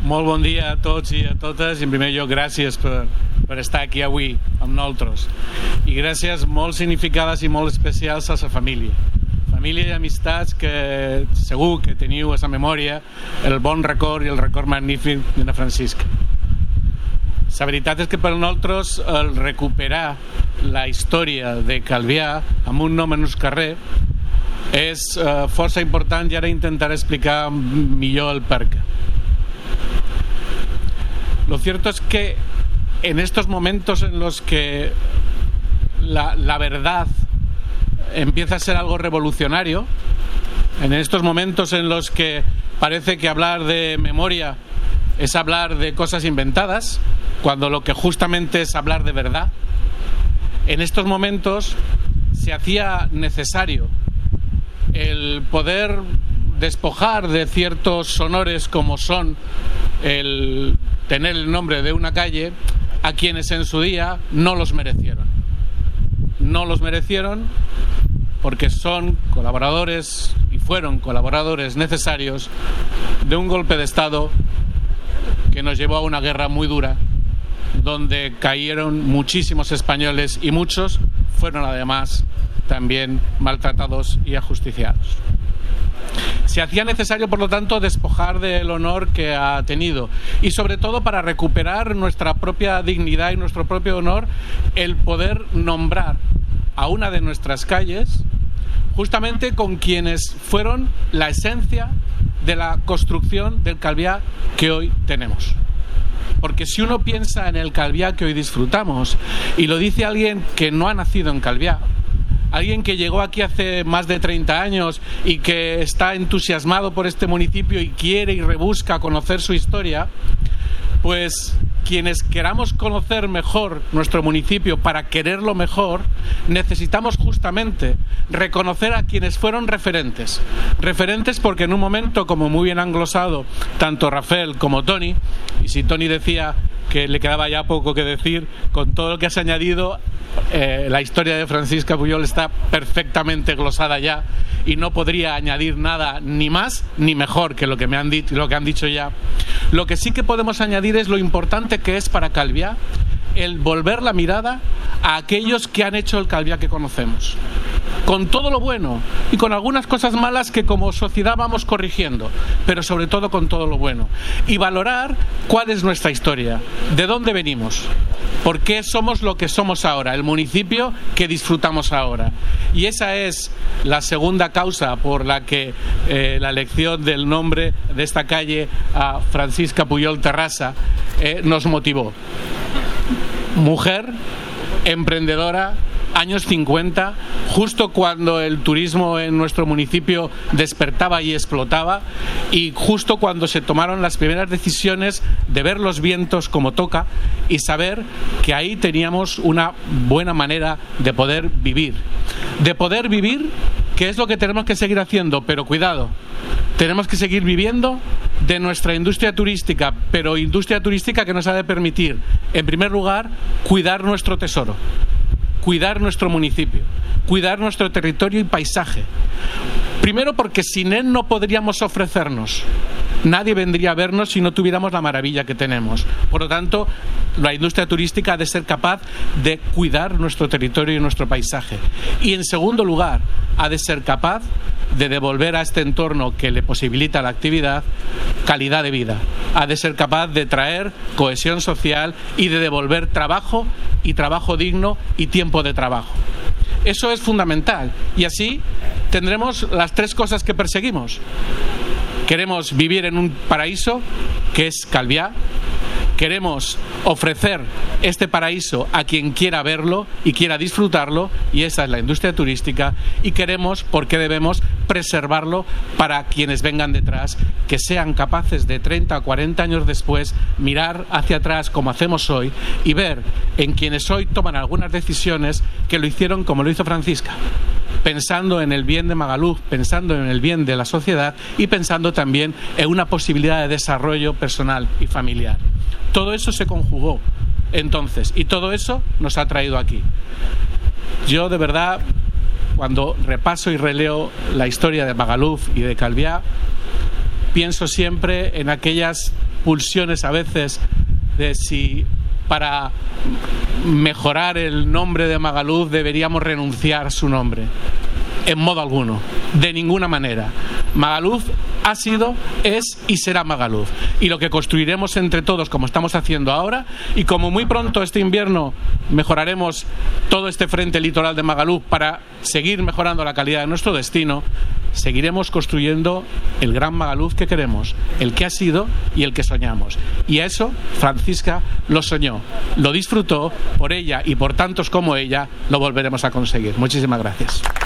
Molt bon dia a tots i a totes. En primer lloc, gràcies per estar aquí avui amb nosaltres. I gràcies molt significades i molt especials a la família. Família i amistats que segur que teniu a la memòria el bon record i el record magnífic d'Anna Francisca. La veritat és que per nosaltres el recuperar la història de Calvià amb un nom en un carrer és força important, i ara intentaré explicar millor el perquè. Lo cierto es que en estos momentos en los que la verdad empieza a ser algo revolucionario, en estos momentos en los que parece que hablar de memoria es hablar de cosas inventadas, cuando lo que justamente es hablar de verdad, en estos momentos se hacía necesario el poder despojar de ciertos honores como son el tener el nombre de una calle a quienes en su día no los merecieron. No los merecieron porque son colaboradores y fueron colaboradores necesarios de un golpe de Estado que nos llevó a una guerra muy dura, donde cayeron muchísimos españoles y muchos fueron además también maltratados y ajusticiados. Se hacía necesario, por lo tanto, despojar del honor que ha tenido, y sobre todo para recuperar nuestra propia dignidad y nuestro propio honor, el poder nombrar a una de nuestras calles justamente con quienes fueron la esencia de la construcción del Calvià que hoy tenemos. Porque si uno piensa en el Calvià que hoy disfrutamos, y lo dice alguien que no ha nacido en Calvià, alguien que llegó aquí hace más de 30 años y que está entusiasmado por este municipio y quiere y rebusca conocer su historia, pues quienes queramos conocer mejor nuestro municipio para quererlo mejor, necesitamos justamente reconocer a quienes fueron referentes. Referentes porque en un momento, como muy bien han glosado tanto Rafael como Toni, y si Toni decía que le quedaba ya poco que decir, con todo lo que has añadido, la historia de Francisca Pujol está perfectamente glosada ya y no podría añadir nada ni más ni mejor que lo que me han dicho, lo que han dicho ya. Lo que sí que podemos añadir es lo importante que es para Calvià el volver la mirada a aquellos que han hecho el Calvià que conocemos, con todo lo bueno y con algunas cosas malas que como sociedad vamos corrigiendo, pero sobre todo con todo lo bueno, y valorar cuál es nuestra historia, de dónde venimos, por qué somos lo que somos ahora, el municipio que disfrutamos ahora. Y esa es la segunda causa por la que la elección del nombre de esta calle a Francisca Pujol Terrassa nos motivó. Mujer, emprendedora, años 50, justo cuando el turismo en nuestro municipio despertaba y explotaba, y justo cuando se tomaron las primeras decisiones de ver los vientos como toca y saber que ahí teníamos una buena manera de poder vivir. De poder vivir, que es lo que tenemos que seguir haciendo, pero cuidado, tenemos que seguir viviendo de nuestra industria turística, pero industria turística que nos ha de permitir, en primer lugar, cuidar nuestro tesoro, cuidar nuestro municipio, cuidar nuestro territorio y paisaje. Primero porque sin él no podríamos ofrecernos. Nadie vendría a vernos si no tuviéramos la maravilla que tenemos. Por lo tanto, la industria turística ha de ser capaz de cuidar nuestro territorio y nuestro paisaje. Y en segundo lugar, ha de ser capaz de devolver a este entorno que le posibilita la actividad calidad de vida. Ha de ser capaz de traer cohesión social y de devolver trabajo, y trabajo digno, y tiempo de trabajo. Eso es fundamental, y así tendremos las tres cosas que perseguimos. Queremos vivir en un paraíso que es Calvià. Queremos ofrecer este paraíso a quien quiera verlo y quiera disfrutarlo, y esa es la industria turística. Y queremos, porque debemos, preservarlo para quienes vengan detrás, que sean capaces de 30 o 40 años después mirar hacia atrás como hacemos hoy y ver en quienes hoy toman algunas decisiones que lo hicieron como lo hizo Francisca, pensando en el bien de Magaluf, pensando en el bien de la sociedad y pensando también en una posibilidad de desarrollo personal y familiar. Todo eso se conjugó entonces, y todo eso nos ha traído aquí. Yo, de verdad, cuando repaso y releo la historia de Magaluf y de Calvià, pienso siempre en aquellas pulsiones a veces de si para mejorar el nombre de Magaluf deberíamos renunciar a su nombre. En modo alguno, de ninguna manera. Magaluf ha sido, es y será Magaluf. Y lo que construiremos entre todos, como estamos haciendo ahora, y como muy pronto este invierno mejoraremos todo este frente litoral de Magaluf para seguir mejorando la calidad de nuestro destino, seguiremos construyendo el gran Magaluf que queremos, el que ha sido y el que soñamos. Y a eso Francisca lo soñó, lo disfrutó, por ella y por tantos como ella lo volveremos a conseguir. Muchísimas gracias.